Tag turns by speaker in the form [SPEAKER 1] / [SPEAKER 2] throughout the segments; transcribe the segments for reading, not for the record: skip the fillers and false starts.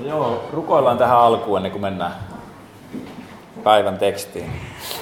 [SPEAKER 1] Joo, rukoillaan tähän alkuun ennen kuin mennään päivän tekstiin.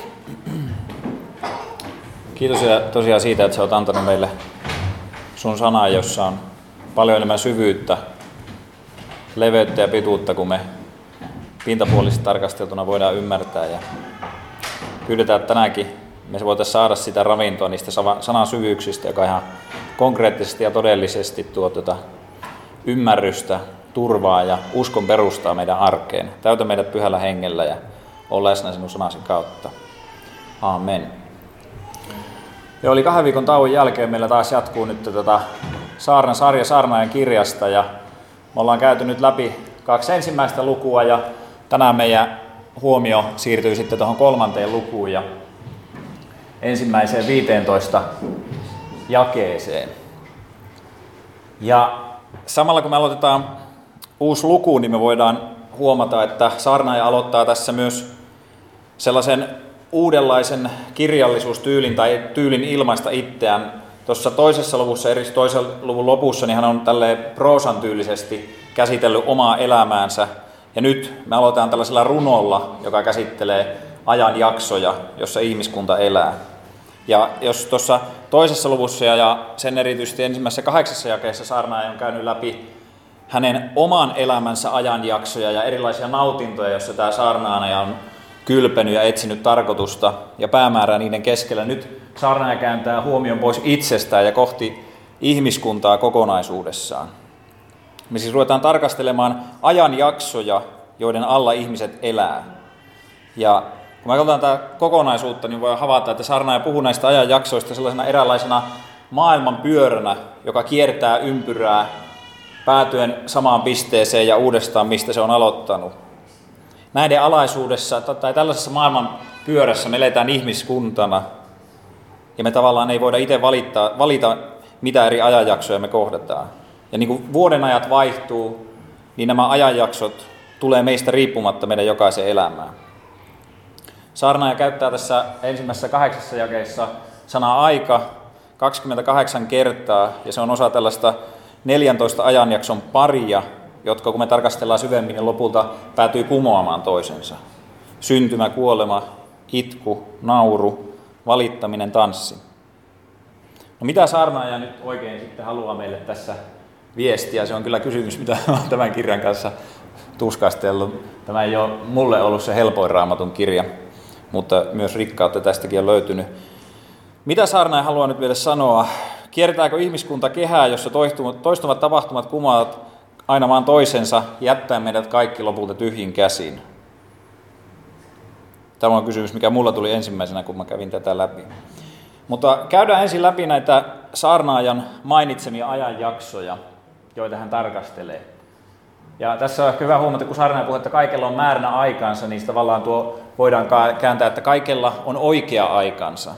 [SPEAKER 1] Kiitos ja tosiaan siitä, että sä oot antanut meille sun sanaa, jossa on paljon enemmän syvyyttä, leveyttä ja pituutta, kuin me pintapuolisesti tarkasteltuna voidaan ymmärtää. Ja pyydetään, että tänäänkin me voitaisiin saada sitä ravintoa niistä sanan syvyyksistä, joka ihan konkreettisesti ja todellisesti tuo ymmärrystä, turvaa ja uskon perustaa meidän arkeen. Täytä meidät pyhällä hengellä ja ole läsnä sinun sanasi kautta. Aamen. Ja oli 2 viikon tauon jälkeen meillä taas jatkuu nyt saarnasarja Saarnaajan kirjasta ja me ollaan käyty nyt läpi 2 ensimmäistä lukua ja tänään meidän huomio siirtyy sitten tuohon 3. lukuun ja ensimmäiseen 15 jakeeseen. Ja samalla kun me aloitetaan uusi luku, niin me voidaan huomata, että saarnaaja aloittaa tässä myös sellaisen uudenlaisen kirjallisuustyylin tai tyylin ilmaista itseään. Tuossa toisessa luvussa, eri toisen luvun lopussa, niin hän on tälleen proosan tyylisesti käsitellyt omaa elämäänsä. Ja nyt me aloitetaan tällaisella runolla, joka käsittelee ajanjaksoja, jossa ihmiskunta elää. Ja jos tuossa toisessa luvussa ja sen erityisesti ensimmäisessä 8 jakeessa saarnaaja on käynyt läpi hänen oman elämänsä ajanjaksoja ja erilaisia nautintoja, joissa tämä saarnaaja on kylpenyt ja etsinyt tarkoitusta ja päämäärää niiden keskellä. Nyt saarnaaja kääntää huomion pois itsestään ja kohti ihmiskuntaa kokonaisuudessaan. Me siis ruvetaan tarkastelemaan ajanjaksoja, joiden alla ihmiset elää. Ja kun me katsotaan tätä kokonaisuutta, niin voi havaita, että saarnaaja puhuu näistä ajanjaksoista sellaisena eräänlaisena maailman pyöränä, joka kiertää ympyrää päätyen samaan pisteeseen ja uudestaan, mistä se on aloittanut. Näiden alaisuudessa tai tällaisessa maailman pyörässä me eletään ihmiskuntana ja me tavallaan ei voida itse valita, mitä eri ajanjaksoja me kohdataan. Ja niin kuin vuoden ajat vaihtuu, niin nämä ajanjaksot tulee meistä riippumatta meidän jokaisen elämään. Saarnaaja käyttää tässä ensimmäisessä 8 jakeessa sanaa aika 28 kertaa, ja se on osa tällaista 14 ajanjakson paria, jotka kun me tarkastellaan syvemmin, niin lopulta päätyy kumoamaan toisensa. Syntymä, kuolema, itku, nauru, valittaminen, tanssi. No mitä saarnaaja nyt oikein sitten haluaa meille tässä viestiä? Se on kyllä kysymys, mitä olen tämän kirjan kanssa tuskastellut. Tämä ei ole mulle ollut se helpoin Raamatun kirja, mutta myös rikkautta tästäkin on löytynyt. Mitä saarnaaja haluaa nyt vielä sanoa? Kiertääkö ihmiskunta kehää, jossa toistuvat tapahtumat kumoavat aina vaan toisensa, jättäen meidät kaikki lopulta tyhjin käsin? Tämä on kysymys, mikä mulla tuli ensimmäisenä, kun mä kävin tätä läpi. Mutta käydään ensin läpi näitä saarnaajan mainitsemia ajanjaksoja, joita hän tarkastelee. Ja tässä on ehkä hyvä huomata, kun saarnaaja puhuu, että kaikella on määränä aikansa, niin tavallaan voidaan kääntää, että kaikella on oikea aikansa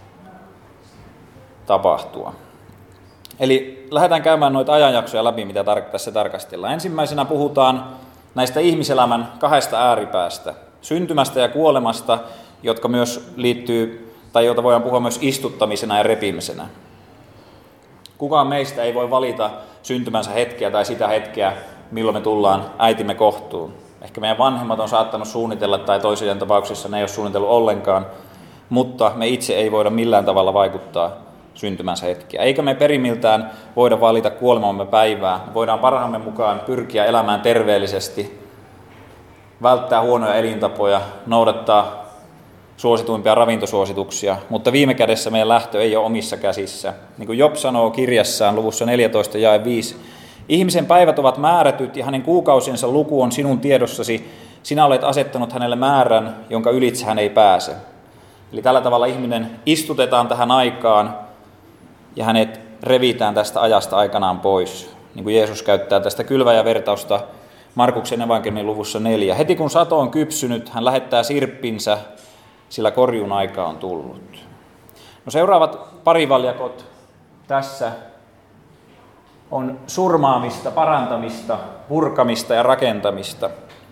[SPEAKER 1] tapahtua. Eli lähdetään käymään noita ajanjaksoja läpi, mitä tässä tarkastellaan. Ensimmäisenä puhutaan näistä ihmiselämän 2 ääripäästä, syntymästä ja kuolemasta, jotka myös liittyy, tai joita voidaan puhua myös istuttamisena ja repimisenä. Kukaan meistä ei voi valita syntymänsä hetkeä tai sitä hetkeä, milloin me tullaan äitimme kohtuun. Ehkä meidän vanhemmat on saattanut suunnitella, tai toisien tapauksessa ne ei ole suunnitellut ollenkaan, mutta me itse ei voida millään tavalla vaikuttaa syntymänsä hetkiä. Eikä me perimiltään voida valita kuolemamme päivää. Me voidaan parhaamme mukaan pyrkiä elämään terveellisesti, välttää huonoja elintapoja, noudattaa suosituimpia ravintosuosituksia, mutta viime kädessä meidän lähtö ei ole omissa käsissä. Niin kuin Job sanoo kirjassaan luvussa 14 jae 5, ihmisen päivät ovat määrätyt ja hänen kuukausiensa luku on sinun tiedossasi. Sinä olet asettanut hänelle määrän, jonka ylitse hän ei pääse. Eli tällä tavalla ihminen istutetaan tähän aikaan ja hänet revitään tästä ajasta aikanaan pois. Niin kuin Jeesus käyttää tästä kylväjävertausta Markuksen evankeliumin luvussa 4. Heti kun sato on kypsynyt, hän lähettää sirppinsä, sillä korjuun aika on tullut. No seuraavat parivaljakot tässä on surmaamista, parantamista, purkamista ja rakentamista.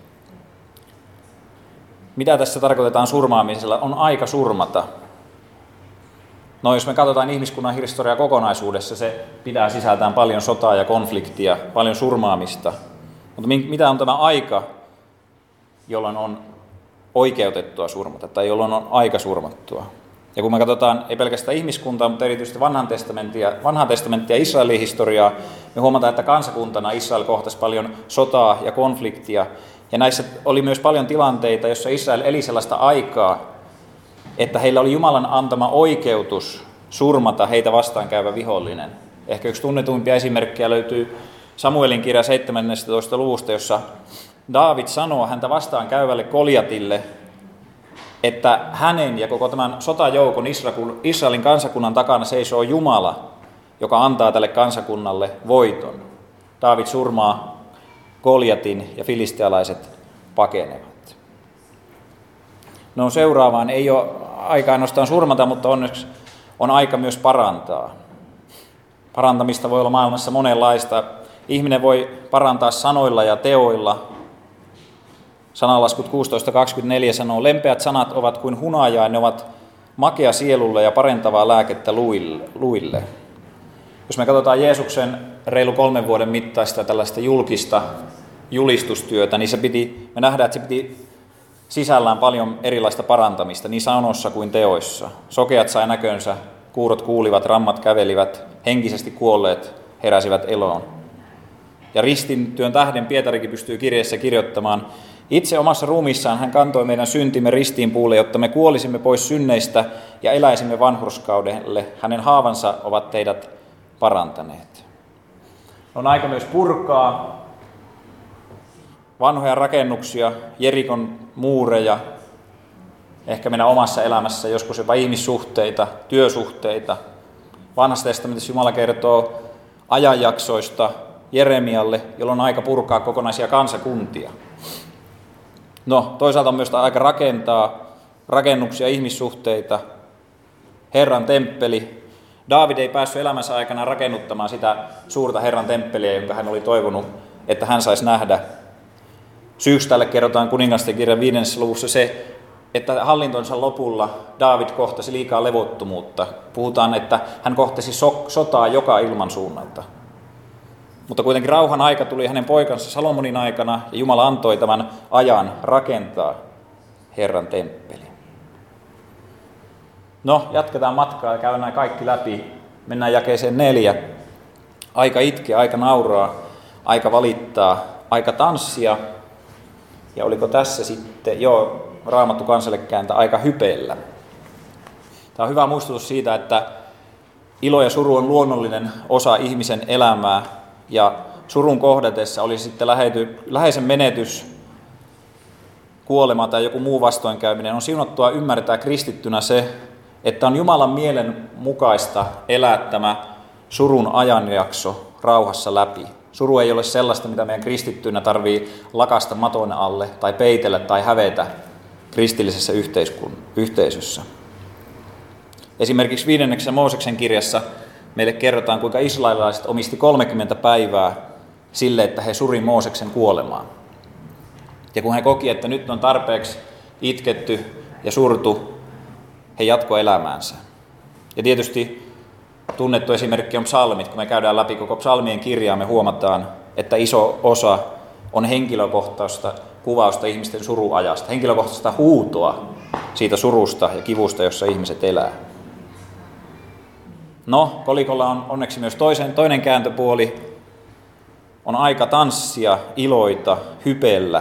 [SPEAKER 1] Mitä tässä tarkoitetaan surmaamisella? On aika surmata. No jos me katsotaan ihmiskunnan historiaa kokonaisuudessa, se pitää sisältään paljon sotaa ja konfliktia, paljon surmaamista. Mutta mitä on tämä aika, jolloin on oikeutettua surmata tai jolloin on aika surmattua? Ja kun me katsotaan ei pelkästään ihmiskuntaa, mutta erityisesti vanhaa testamenttia ja Israelin historiaa, me huomataan, että kansakuntana Israel kohtasi paljon sotaa ja konfliktia. Ja näissä oli myös paljon tilanteita, joissa Israel eli sellaista aikaa, että heillä oli Jumalan antama oikeutus surmata heitä vastaan käyvä vihollinen. Ehkä yksi tunnetuimpia esimerkkejä löytyy Samuelin kirja 17. luvusta, jossa Daavid sanoo häntä vastaan käyvälle Goljatille, että hänen ja koko tämän sotajoukon Israelin kansakunnan takana seisoo Jumala, joka antaa tälle kansakunnalle voiton. Daavid surmaa Goljatin ja filistealaiset pakenevat. No seuraavaan ei ole aika ainoastaan surmata, mutta onneksi on aika myös parantaa. Parantamista voi olla maailmassa monenlaista. Ihminen voi parantaa sanoilla ja teoilla. Sananlaskut 16.24 sanoo, lempeät sanat ovat kuin hunajaa, ne ovat makea sielulle ja parantavaa lääkettä luille. Jos me katsotaan Jeesuksen reilu 3 vuoden mittaista tällaista julkista julistustyötä, niin me nähdään, että se piti sisällään paljon erilaista parantamista niin sanoissa kuin teoissa. Sokeat sai näkönsä, kuurot kuulivat, rammat kävelivät, henkisesti kuolleet heräsivät eloon. Ja ristin työn tähden Pietarikin pystyy kirjeessä kirjoittamaan, itse omassa ruumiissaan hän kantoi meidän syntimme ristiinpuulle, jotta me kuolisimme pois synneistä ja eläisimme vanhurskaudelle. Hänen haavansa ovat teidät parantaneet. On aika myös purkaa vanhoja rakennuksia, Jerikon muureja, ehkä meidän omassa elämässä, joskus jopa ihmissuhteita, työsuhteita. Vanhassa testamentissa Jumala kertoo ajanjaksoista Jeremialle, jolloin on aika purkaa kokonaisia kansakuntia. No, toisaalta on myös aika rakentaa rakennuksia, ihmissuhteita, Herran temppeli. Daavid ei päässyt elämänsä aikana rakennuttamaan sitä suurta Herran temppeliä, jonka hän oli toivonut, että hän saisi nähdä. Syyksi tälle kerrotaan kuningasten kirjan 5. luvussa se, että hallintonsa lopulla Daavid kohtasi liikaa levottomuutta. Puhutaan, että hän kohtasi sotaa joka ilmansuunnalta. Mutta kuitenkin rauhan aika tuli hänen poikansa Salomonin aikana, ja Jumala antoi tämän ajan rakentaa Herran temppeli. No, jatketaan matkaa ja käydään nämä kaikki läpi. Mennään jakeeseen 4. Aika itkeä, aika nauraa, aika valittaa, aika tanssia. Ja oliko tässä sitten, Raamattu kansalle kääntää, aika hypeillä. Tämä on hyvä muistutus siitä, että ilo ja suru on luonnollinen osa ihmisen elämää. Ja surun kohdatessa oli sitten läheisen menetys, kuolema tai joku muu vastoinkäyminen, on siunattua ymmärtää kristittynä se, että on Jumalan mielen mukaista elää tämä surun ajanjakso rauhassa läpi. Suru ei ole sellaista, mitä meidän kristittyinä tarvitsee lakasta maton alle tai peitellä tai hävetä kristillisessä yhteisössä. Esimerkiksi 5. Mooseksen kirjassa meille kerrotaan, kuinka israelilaiset omisti 30 päivää sille, että he suri Mooseksen kuolemaan. Ja kun he koki, että nyt on tarpeeksi itketty ja surtu, he jatkoi elämäänsä. Ja tietysti tunnettu esimerkki on psalmit. Kun me käydään läpi koko psalmien kirjaa, me huomataan, että iso osa on henkilökohtaista kuvausta ihmisten suruajasta, henkilökohtaista huutoa siitä surusta ja kivusta, jossa ihmiset elää. No, kolikolla on onneksi myös toinen kääntöpuoli. On aika tanssia, iloita, hypellä.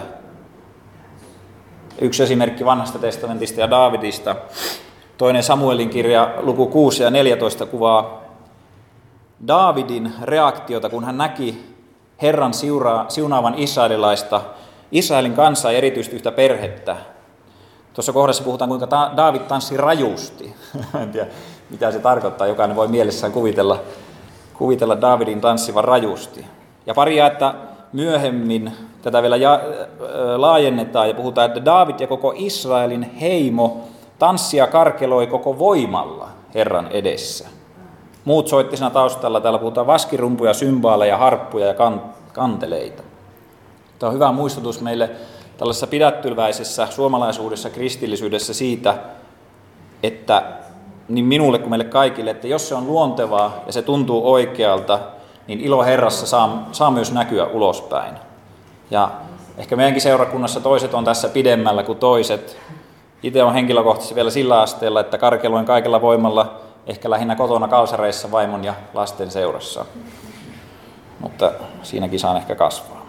[SPEAKER 1] Yksi esimerkki vanhasta testamentista ja Daavidista. 2. Samuelin kirja, luku 6 ja 14 kuvaa Daavidin reaktiota, kun hän näki Herran siunaavan Israelin kansaa ja erityisesti yhtä perhettä. Tuossa kohdassa puhutaan, kuinka Daavid tanssi rajusti. En tiedä, mitä se tarkoittaa. Jokainen voi mielessään kuvitella Daavidin tanssivan rajusti. Ja pari jaetta myöhemmin tätä vielä laajennetaan ja puhutaan, että Daavid ja koko Israelin heimo tanssia karkeloi koko voimalla Herran edessä. Muut soitti siinä taustalla. Täällä puhutaan vaskirumpuja, symbaaleja, harppuja ja kanteleita. Tämä on hyvä muistutus meille tällaisessa pidättyväisessä suomalaisuudessa, kristillisyydessä siitä, että niin minulle kuin meille kaikille, että jos se on luontevaa ja se tuntuu oikealta, niin ilo Herrassa saa myös näkyä ulospäin. Ja ehkä meidänkin seurakunnassa toiset on tässä pidemmällä kuin toiset. Itse olen henkilökohtaisesti vielä sillä asteella, että karkeloin kaikella voimalla, ehkä lähinnä kotona kalsareissa vaimon ja lasten seurassa. Mutta siinäkin saan ehkä kasvaa.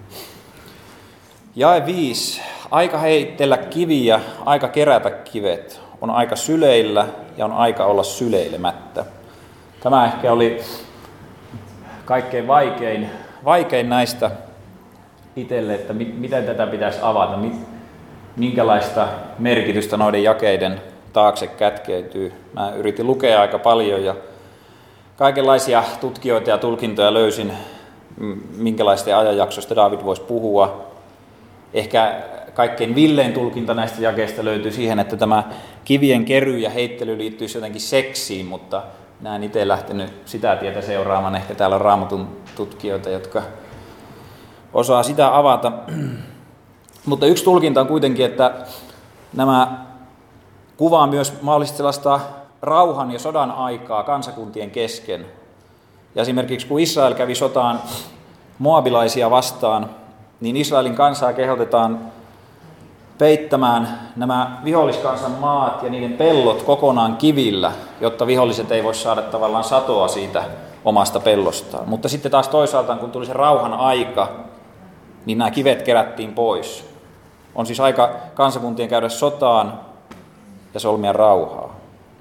[SPEAKER 1] Jae 5. Aika heitellä kiviä, aika kerätä kivet. On aika syleillä ja on aika olla syleilemättä. Tämä ehkä oli kaikkein vaikein näistä itselle, että miten tätä pitäisi avata, minkälaista merkitystä noiden jakeiden taakse kätkeytyy. Mä yritin lukea aika paljon ja kaikenlaisia tutkijoita ja tulkintoja löysin, minkälaista ajanjaksoista Daavid voisi puhua. Ehkä kaikkein villein tulkinta näistä jakeista löytyy siihen, että tämä kivien kery ja heittely liittyisi jotenkin seksiin, mutta minä en itse lähtenyt sitä tietä seuraamaan. Ehkä täällä on Raamatun tutkijoita, jotka osaa sitä avata. Mutta yksi tulkinta on kuitenkin, että nämä kuvaa myös mahdollisesti sellaista rauhan ja sodan aikaa kansakuntien kesken. Ja esimerkiksi kun Israel kävi sotaan moabilaisia vastaan, niin Israelin kansaa kehotetaan peittämään nämä viholliskansan maat ja niiden pellot kokonaan kivillä, jotta viholliset ei voi saada tavallaan satoa siitä omasta pellostaan. Mutta sitten taas toisaalta, kun tuli se rauhan aika, niin nämä kivet kerättiin pois. On siis aika kansakuntien käydä sotaan ja solmia rauhaa.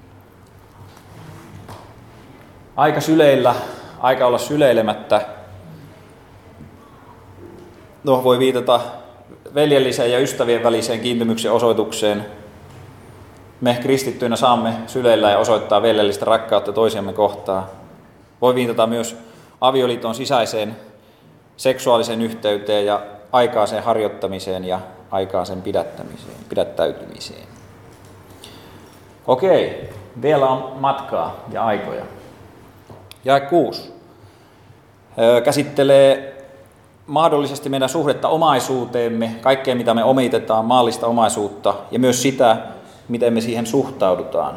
[SPEAKER 1] Aika syleillä, aika olla syleilemättä. No, voi viitata veljelliseen ja ystävien väliseen kiintymyksen osoitukseen. Me kristittyinä saamme syleillä ja osoittaa veljellistä rakkautta toisiamme kohtaan. Voi viitata myös avioliiton sisäiseen seksuaaliseen yhteyteen ja aikaiseen harjoittamiseen ja aikaiseen pidättäytymiseen. Okei, vielä on matkaa ja aikoja. Jae 6 käsittelee mahdollisesti meidän suhdetta omaisuuteemme, kaikkea mitä me omitetaan, maallista omaisuutta ja myös sitä, miten me siihen suhtaudutaan.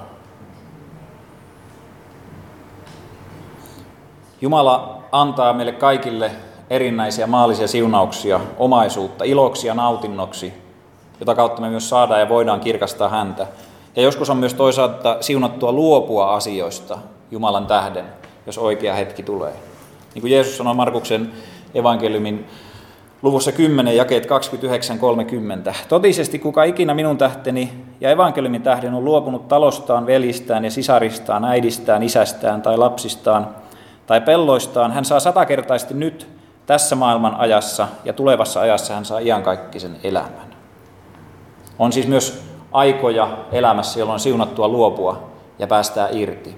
[SPEAKER 1] Jumala antaa meille kaikille erinäisiä maallisia siunauksia, omaisuutta, iloksi ja nautinnoksi, jota kautta me myös saadaan ja voidaan kirkastaa häntä. Ja joskus on myös toisaalta siunattua luopua asioista Jumalan tähden, jos oikea hetki tulee. Niin kuin Jeesus sanoi Markuksen evankeliumin luvussa 10, jakeet 29-30. Totisesti kuka ikinä minun tähteni ja evankeliumin tähden on luopunut talostaan, veljistään ja sisaristaan, äidistään, isästään tai lapsistaan tai pelloistaan, hän saa 100-kertaisesti nyt tässä maailman ajassa ja tulevassa ajassa hän saa iankaikkisen elämän. On siis myös aikoja elämässä, jolloin on siunattua luopua ja päästään irti.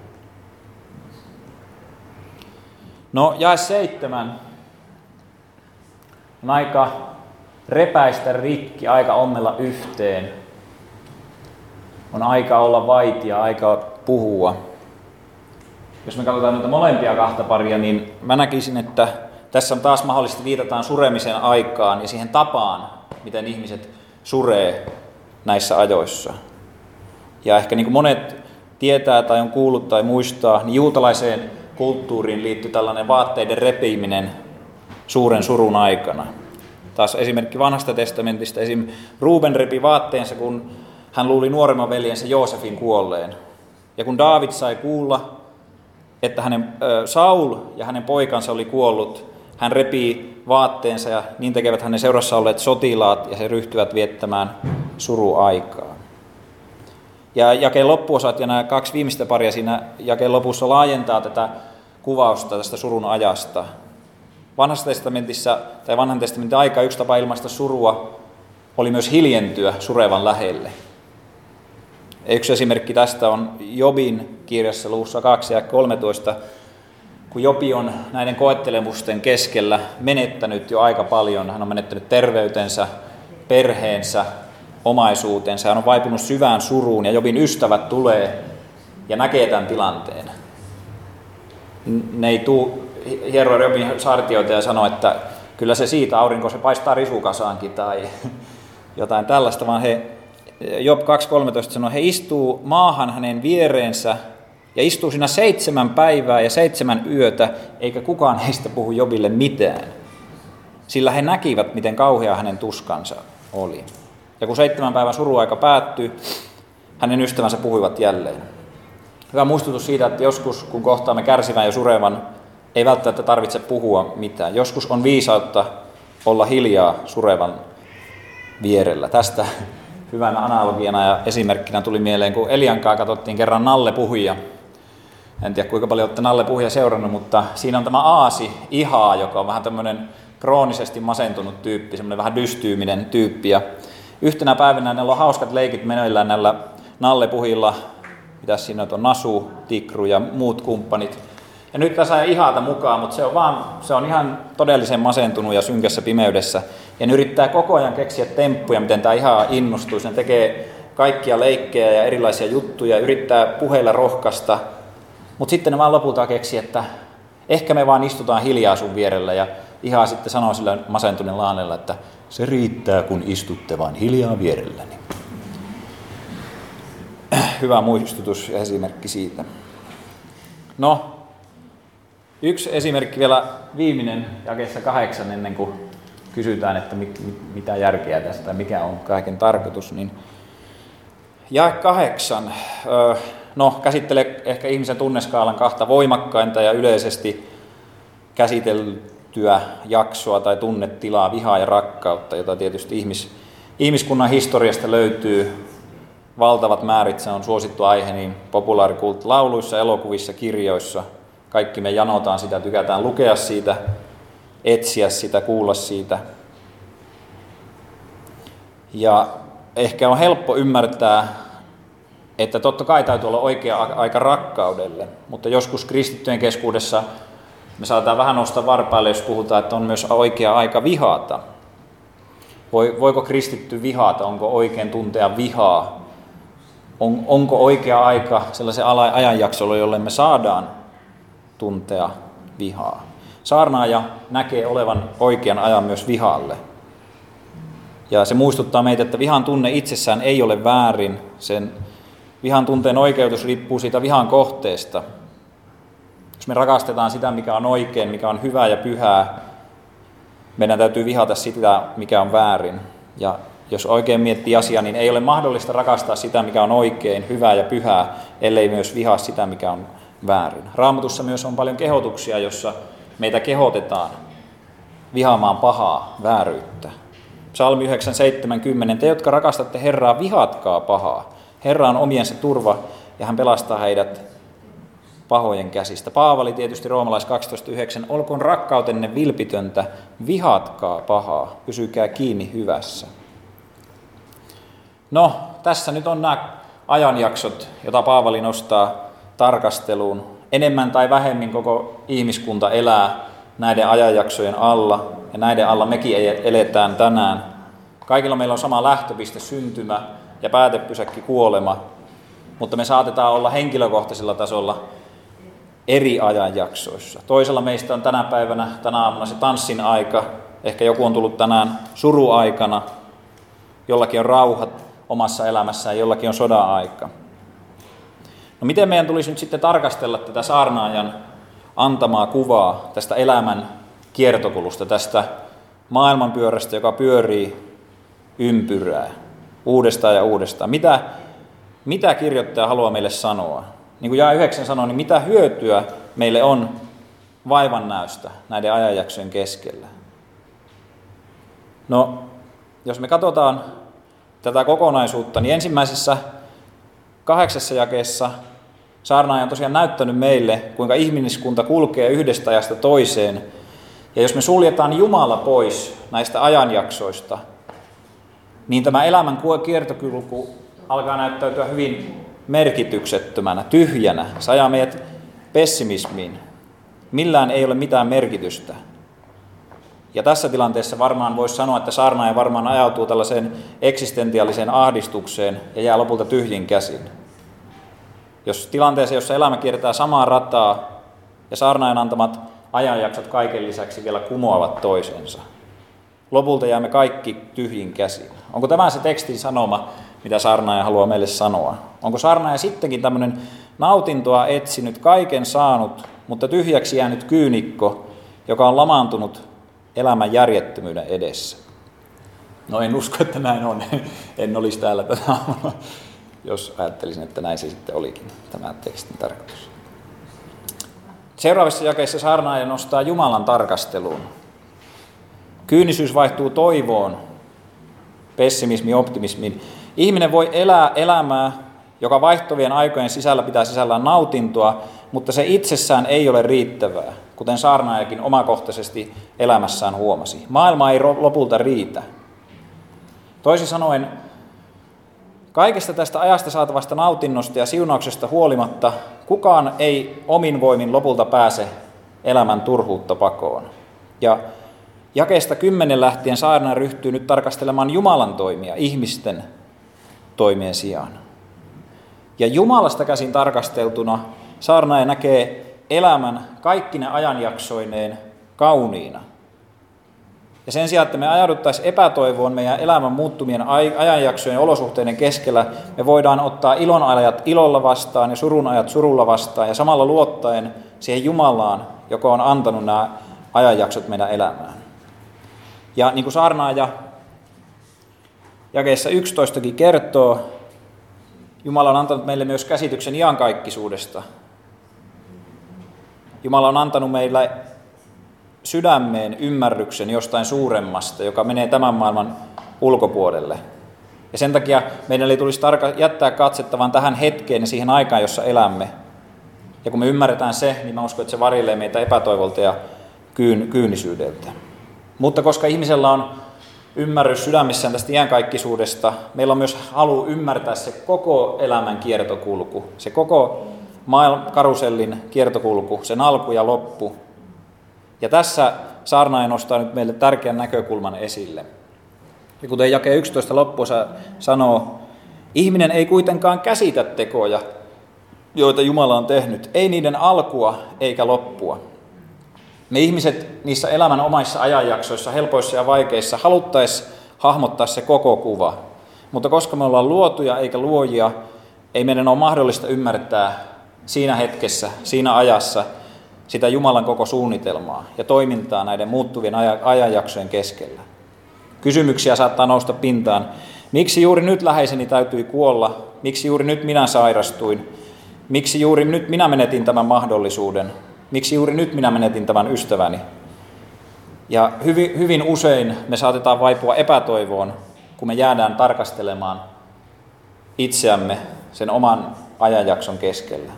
[SPEAKER 1] No, jae 7. On aika repäistä rikki, aika ommella yhteen. On aika olla vaitia, aika puhua. Jos me katsotaan noita molempia kahta paria, niin mä näkisin, että tässä on taas mahdollisesti viitataan suremisen aikaan ja siihen tapaan, miten ihmiset suree näissä ajoissa. Ja ehkä niin kuin monet tietää tai on kuullut tai muistaa, niin juutalaiseen kulttuuriin liittyy tällainen vaatteiden repiminen suuren surun aikana. Taas esimerkki Vanhasta testamentista, esim. Ruben repi vaatteensa, kun hän luuli nuoremman veljensä Joosefin kuolleen. Ja kun Daavid sai kuulla, että Saul ja hänen poikansa oli kuollut, hän repii vaatteensa ja niin tekevät hänen seurassa olleet sotilaat ja he ryhtyvät viettämään suruaikaa. Ja jakeen loppuosat ja nämä 2 viimeistä paria siinä jakeen lopussa laajentaa tätä kuvausta tästä surun ajasta. Vanhassa testamentissa tai vanhan testamentin aika yksi tapa ilmaista surua oli myös hiljentyä surevan lähelle. Yksi esimerkki tästä on Jobin kirjassa luvussa 2 ja 13, kun Jobi on näiden koettelemusten keskellä menettänyt jo aika paljon. Hän on menettänyt terveytensä, perheensä, omaisuutensa. Hän on vaipunut syvään suruun ja Jobin ystävät tulee ja näkee tämän tilanteen. Ne ei tule hieroa Jobin saartioita ja sano, että kyllä se siitä, aurinko se paistaa risukasaankin tai jotain tällaista, vaan Job 2.13 sanoo, he istuu maahan hänen viereensä ja istuu siinä 7 päivää ja 7 yötä, eikä kukaan heistä puhu Jobille mitään. sillä he näkivät, miten kauhea hänen tuskansa oli. Ja kun 7 päivän suruaika päättyi, hänen ystävänsä puhuivat jälleen. Hyvä muistutus siitä, että joskus kun kohtaamme kärsivän ja surevan, ei välttämättä tarvitse puhua mitään. Joskus on viisautta olla hiljaa surevan vierellä. Tästä hyvänä analogiana ja esimerkkinä tuli mieleen, kun Eliankaa katsottiin kerran Nalle Puhujia. En tiedä kuinka paljon olette Nalle Puhujia seurannut, mutta siinä on tämä Aasi Ihaa, joka on vähän tämmöinen kroonisesti masentunut tyyppi, semmoinen vähän dystyyminen tyyppi. Ja yhtenä päivänä näillä on hauskat leikit meneillään näillä Nalle Puhilla, mitä siinä on, Nasu, Tikru ja muut kumppanit. Ja nyt tässä ei Ihaata mukaan, mutta se on ihan todellisen masentunut ja synkässä pimeydessä. Ja ne yrittää koko ajan keksiä temppuja, miten tämä Ihaa innostuu. Ne tekee kaikkia leikkejä ja erilaisia juttuja, yrittää puheilla rohkaista. Mutta sitten ne vaan lopulta keksii, että ehkä me vaan istutaan hiljaa sun vierellä. Ja Ihaa sitten sanoo sillä masentuneen laanella, että se riittää, kun istutte vaan hiljaa vierelläni. Hyvä muistutus ja esimerkki siitä. No, yksi esimerkki vielä viimeinen jakeessa 8, ennen kuin kysytään, että mitä järkeä tästä, mikä on kaiken tarkoitus. Niin jae 8 käsittelee ehkä ihmisen tunneskaalan 2 voimakkainta ja yleisesti käsiteltyä jaksoa tai tunnetilaa, vihaa ja rakkautta, jota tietysti ihmiskunnan historiasta löytyy valtavat määrit. Se on suosittu aihe niin populaarikult-lauluissa, elokuvissa, kirjoissa. Kaikki me janotaan sitä, tykätään lukea siitä, etsiä sitä, kuulla siitä. Ja ehkä on helppo ymmärtää, että totta kai täytyy olla oikea aika rakkaudelle, mutta joskus kristittyjen keskuudessa me saadaan vähän nostaa varpaille, jos puhutaan, että on myös oikea aika vihata. Voiko kristitty vihata? Onko oikein tuntea vihaa? Onko oikea aika sellaisen ajanjaksolla, jolle me saadaan tuntea vihaa? Saarnaaja näkee olevan oikean ajan myös vihalle. Ja se muistuttaa meitä, että vihan tunne itsessään ei ole väärin. Sen vihan tunteen oikeutus riippuu siitä vihan kohteesta. Jos me rakastetaan sitä, mikä on oikein, mikä on hyvää ja pyhää, meidän täytyy vihata sitä, mikä on väärin. Ja jos oikein miettii asiaa, niin ei ole mahdollista rakastaa sitä, mikä on oikein, hyvää ja pyhää, ellei myös vihaa sitä, mikä on väärin. Raamatussa myös on paljon kehotuksia, jossa meitä kehotetaan vihaamaan pahaa, vääryyttä. Psalmi 9:7-10. Te, jotka rakastatte Herraa, vihatkaa pahaa. Herra on omiensa turva ja hän pelastaa heidät pahojen käsistä. Paavali tietysti roomalais 12:9. Olkoon rakkautenne vilpitöntä, vihatkaa pahaa, pysykää kiinni hyvässä. No, tässä nyt on nämä ajanjaksot, joita Paavali nostaa tarkasteluun. Enemmän tai vähemmin koko ihmiskunta elää näiden ajanjaksojen alla, ja näiden alla mekin eletään tänään. Kaikilla meillä on sama lähtöpiste, syntymä ja päätepysäkki, kuolema, mutta me saatetaan olla henkilökohtaisella tasolla eri ajanjaksoissa. Toisella meistä on tänä aamuna se tanssin aika, ehkä joku on tullut tänään suruaikana, jollakin on rauha omassa elämässään, jollakin on sodan aika. No miten meidän tulisi nyt sitten tarkastella tätä saarnaajan antamaa kuvaa tästä elämän kiertokulusta, tästä maailmanpyörästä, joka pyörii ympyrää uudestaan ja uudestaan. Mitä kirjoittaja haluaa meille sanoa? Niin kuin jae 9 sanoo, niin mitä hyötyä meille on vaivannäöstä näiden ajanjaksojen keskellä? No, jos me katsotaan tätä kokonaisuutta, niin ensimmäisessä 8 jakeessa saarnaaja on tosiaan näyttänyt meille, kuinka ihmiskunta kulkee yhdestä ajasta toiseen. Ja jos me suljetaan Jumala pois näistä ajanjaksoista, niin tämä elämän kiertokulku alkaa näyttäytyä hyvin merkityksettömänä, tyhjänä. Se ajaa meidät pessimismiin. Millään ei ole mitään merkitystä. Ja tässä tilanteessa varmaan voisi sanoa, että saarnaaja varmaan ajautuu tällaiseen eksistentiaaliseen ahdistukseen ja jää lopulta tyhjin käsin. Jos tilanteessa, jossa elämä kiertää samaa rataa ja saarnaajan antamat ajanjaksot kaiken lisäksi vielä kumoavat toisensa. Lopulta jäämme kaikki tyhjin käsin. Onko tämä se tekstin sanoma, mitä saarnaaja haluaa meille sanoa? Onko saarnaaja sittenkin tämmöinen nautintoa etsinyt, kaiken saanut, mutta tyhjäksi jäänyt kyynikko, joka on lamaantunut elämän järjettömyyden edessä. No en usko, että näin on. En olisi täällä tänä aamuna, jos ajattelisin, että näin se sitten olikin, tämä tekstin tarkoitus. Seuraavissa jakeissa saarnaaja nostaa Jumalan tarkasteluun. Kyynisyys vaihtuu toivoon, pessimismi optimismiin. Ihminen voi elää elämää, joka vaihtuvien aikojen sisällä pitää sisällään nautintoa, mutta se itsessään ei ole riittävää, kuten saarnaajakin omakohtaisesti elämässään huomasi. Maailma ei lopulta riitä. Toisin sanoen, kaikesta tästä ajasta saatavasta nautinnosta ja siunauksesta huolimatta kukaan ei omin voimin lopulta pääse elämän turhuutta pakoon. Ja jakeesta 10 lähtien saarnaaja ryhtyy nyt tarkastelemaan Jumalan toimia ihmisten toimien sijaan. Ja Jumalasta käsin tarkasteltuna saarnaaja näkee elämän kaikkine ajanjaksoineen kauniina. Ja sen sijaan, että me ajauduttaisiin epätoivoon meidän elämän muuttumien ajanjaksojen olosuhteiden keskellä, me voidaan ottaa ilonajat ilolla vastaan ja surun ajat surulla vastaan ja samalla luottaen siihen Jumalaan, joka on antanut nämä ajanjaksot meidän elämään. Ja niin kuin saarnaaja jakeessa 11 kertoo, Jumala on antanut meille myös käsityksen iankaikkisuudesta. Jumala on antanut meille sydämeen ymmärryksen jostain suuremmasta, joka menee tämän maailman ulkopuolelle. Ja sen takia meidän ei tulisi jättää katsettavan tähän hetkeen ja siihen aikaan, jossa elämme. Ja kun me ymmärretään se, niin mä uskon, että se varjelee meitä epätoivolta ja kyynisyydeltä. Mutta koska ihmisellä on ymmärrys sydämissään tästä iankaikkisuudesta, meillä on myös halu ymmärtää se koko elämän kiertokulku, se koko karusellin kiertokulku, sen alku ja loppu. Ja tässä saarnaaja nostaa nyt meille tärkeän näkökulman esille. Ja kuten jake 11 loppuosa sanoo, ihminen ei kuitenkaan käsitä tekoja, joita Jumala on tehnyt, ei niiden alkua eikä loppua. Me ihmiset niissä elämän omaissa ajanjaksoissa, helpoissa ja vaikeissa, haluttaisiin hahmottaa se koko kuva. Mutta koska me ollaan luotuja eikä luojia, ei meidän ole mahdollista ymmärtää siinä hetkessä, siinä ajassa, sitä Jumalan koko suunnitelmaa ja toimintaa näiden muuttuvien ajanjaksojen keskellä. Kysymyksiä saattaa nousta pintaan. Miksi juuri nyt läheiseni täytyi kuolla? Miksi juuri nyt minä sairastuin? Miksi juuri nyt minä menetin tämän mahdollisuuden? Miksi juuri nyt minä menetin tämän ystäväni? Ja hyvin usein me saatetaan vaipua epätoivoon, kun me jäädään tarkastelemaan itseämme sen oman ajanjakson keskellä.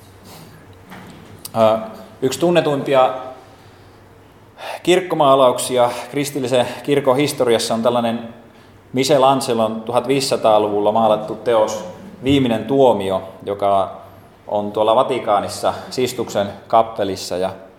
[SPEAKER 1] Yksi tunnetuimpia kirkkomaalauksia kristillisen kirkon historiassa on tällainen Michelangelon 1500-luvulla maalattu teos Viimeinen tuomio, joka on tuolla Vatikaanissa Sistuksen kappelissa.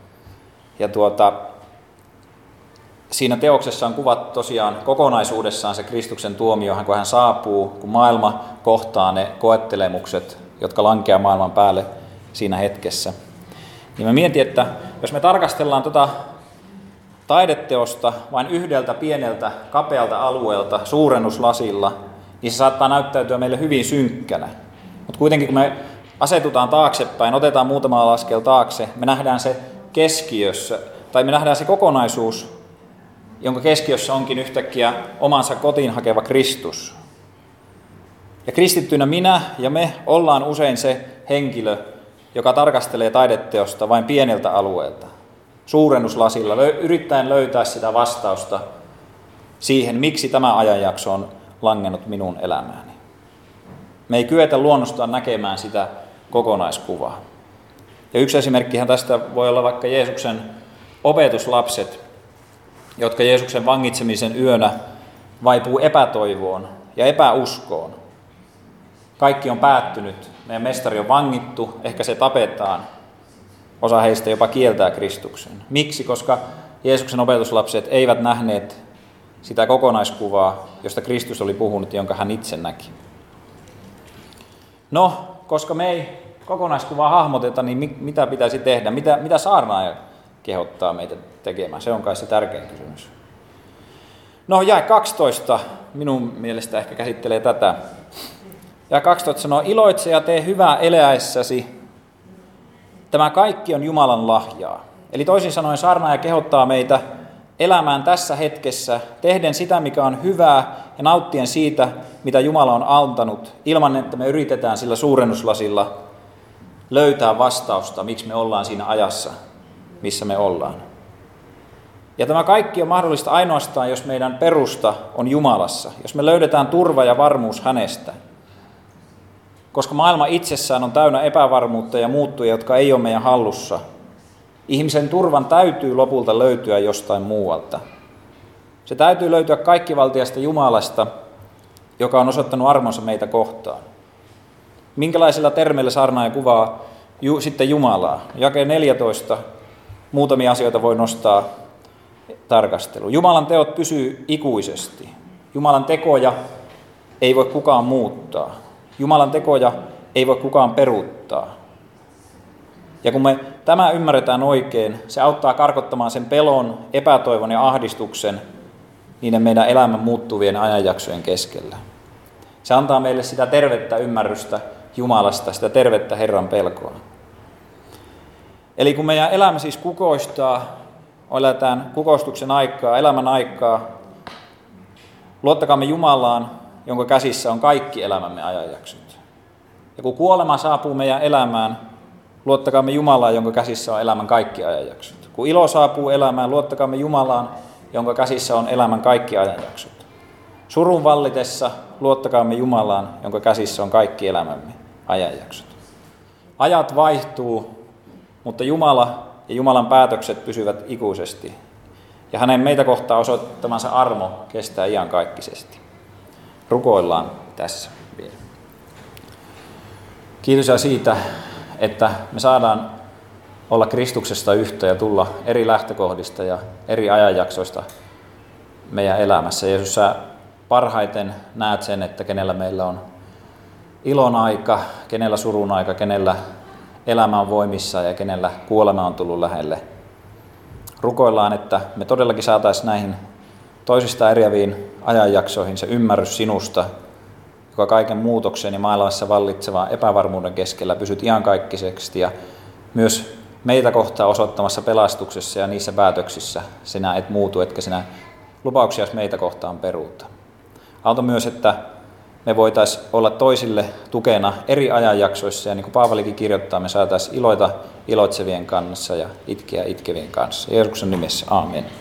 [SPEAKER 1] Siinä teoksessa on kuvattu tosiaan kokonaisuudessaan se Kristuksen tuomio, kun hän saapuu, kun maailma kohtaa ne koettelemukset, jotka lankeaa maailman päälle siinä hetkessä. Niin mä mietin, että jos me tarkastellaan taideteosta vain yhdeltä pieneltä kapealta alueelta suurennuslasilla, niin se saattaa näyttäytyä meille hyvin synkkänä. Mutta kuitenkin kun me asetutaan taaksepäin, otetaan muutama askel taakse, me nähdään se keskiössä, tai me nähdään se kokonaisuus, jonka keskiössä onkin yhtäkkiä omansa kotiin hakeva Kristus. Ja kristittyinä minä ja me ollaan usein se henkilö, joka tarkastelee taideteosta vain pieneltä alueelta, suurennuslasilla, yrittäen löytää sitä vastausta siihen, miksi tämä ajanjakso on langennut minun elämääni. Me ei kyetä luonnostaan näkemään sitä kokonaiskuvaa. Ja yksi esimerkkihän tästä voi olla vaikka Jeesuksen opetuslapset, jotka Jeesuksen vangitsemisen yönä vaipuu epätoivoon ja epäuskoon. Kaikki on päättynyt, meidän mestari on vangittu, ehkä se tapetaan. Osa heistä jopa kieltää Kristuksen. Miksi? Koska Jeesuksen opetuslapset eivät nähneet sitä kokonaiskuvaa, josta Kristus oli puhunut, jonka hän itse näki. No, koska me ei kokonaiskuvaa hahmoteta, niin mitä pitäisi tehdä? Mitä saarnaaja kehottaa meitä tekemään? Se on kai se tärkein kysymys. No, jae 12 minun mielestä ehkä käsittelee tätä. Jae 12 sanoo, iloitse ja tee hyvää eläessäsi. Tämä kaikki on Jumalan lahjaa. Eli toisin sanoen saarnaaja kehottaa meitä elämään tässä hetkessä, tehden sitä, mikä on hyvää ja nauttien siitä, mitä Jumala on antanut, ilman että me yritetään sillä suurennuslasilla löytää vastausta, miksi me ollaan siinä ajassa, missä me ollaan. Ja tämä kaikki on mahdollista ainoastaan, jos meidän perusta on Jumalassa, jos me löydetään turva ja varmuus hänestä. Koska maailma itsessään on täynnä epävarmuutta ja muuttuja, jotka ei ole meidän hallussa. Ihmisen turvan täytyy lopulta löytyä jostain muualta. Se täytyy löytyä kaikkivaltiasta Jumalasta, joka on osoittanut armonsa meitä kohtaan. Minkälaisilla termeillä saarnaaja kuvaa sitten Jumalaa? Jake 14. Muutamia asioita voi nostaa tarkasteluun. Jumalan teot pysyy ikuisesti. Jumalan tekoja ei voi kukaan muuttaa. Jumalan tekoja ei voi kukaan peruuttaa. Ja kun me tämä ymmärretään oikein, se auttaa karkottamaan sen pelon, epätoivon ja ahdistuksen niiden meidän elämän muuttuvien ajanjaksojen keskellä. Se antaa meille sitä tervettä ymmärrystä Jumalasta, sitä tervettä Herran pelkoa. Eli kun meidän elämä siis kukoistaa, eletään kukoistuksen aikaa, elämän aikaa, luottakaamme Jumalaan, jonka käsissä on kaikki elämämme ajanjaksot. Ja kun kuolema saapuu meidän elämään, luottakaamme Jumalaan, jonka käsissä on elämän kaikki ajanjaksot. Kun ilo saapuu elämään, luottakaamme Jumalaan, jonka käsissä on elämän kaikki ajanjaksot. Surun vallitessa luottakaamme Jumalaan, jonka käsissä on kaikki elämämme ajanjaksot. Ajat vaihtuu, mutta Jumala ja Jumalan päätökset pysyvät ikuisesti. Ja hänen meitä kohtaan osoittamansa armo kestää iankaikkisesti. Rukoillaan tässä vielä. Kiitos ja siitä, että me saadaan olla Kristuksesta yhtä ja tulla eri lähtökohdista ja eri ajanjaksoista meidän elämässä. Jeesus, sä parhaiten näet sen, että kenellä meillä on ilon aika, kenellä surun aika, kenellä elämä on voimissa ja kenellä kuolema on tullut lähelle. Rukoillaan, että me todellakin saataisiin näihin toisistaan eriäviin ajanjaksoihin se ymmärrys sinusta, joka kaiken muutoksen ja maailmassa vallitsevaan epävarmuuden keskellä pysyt iankaikkisesti ja myös meitä kohtaan osoittamassa pelastuksessa ja niissä päätöksissä sinä et muutu, etkä sinä lupauksia meitä kohtaan peruuta. Auta myös, että me voitaisiin olla toisille tukena eri ajanjaksoissa ja niin kuin Paavalikin kirjoittaa, me saataisiin iloita iloitsevien kanssa ja itkeä itkevien kanssa. Jeesuksen nimessä, aamen.